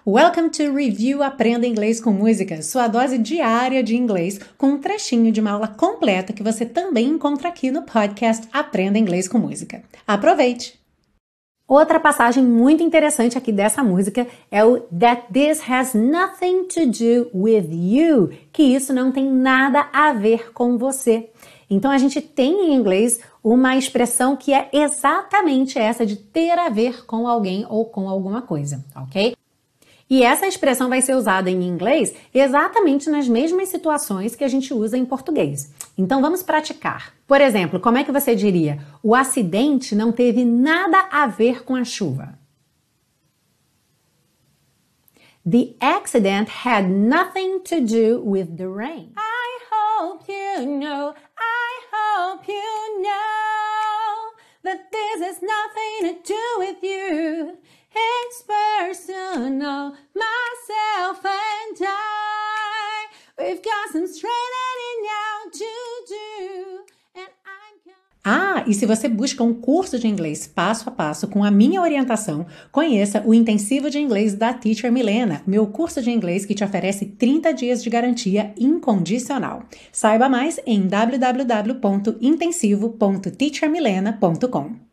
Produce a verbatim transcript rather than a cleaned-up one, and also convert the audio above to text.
Welcome to Review Aprenda Inglês com Música, sua dose diária de inglês com um trechinho de uma aula completa que você também encontra aqui no podcast Aprenda Inglês com Música. Aproveite! Outra passagem muito interessante aqui dessa música é o That this has nothing to do with you, que isso não tem nada a ver com você. Então a gente tem em inglês uma expressão que é exatamente essa de ter a ver com alguém ou com alguma coisa, ok? E essa expressão vai ser usada em inglês exatamente nas mesmas situações que a gente usa em português. Então vamos praticar. Por exemplo, como é que você diria? O acidente não teve nada a ver com a chuva. The accident had nothing to do with the rain. I hope you know, I hope you know that this has nothing to do with you. It's personal, myself and I. We've got some straightening out to do. And I'm... Ah, e se você busca um curso de inglês passo a passo com a minha orientação, conheça o Intensivo de Inglês da Teacher Milena, meu curso de inglês que te oferece trinta dias de garantia incondicional. Saiba mais em w w w ponto intensivo ponto teacher milena ponto com.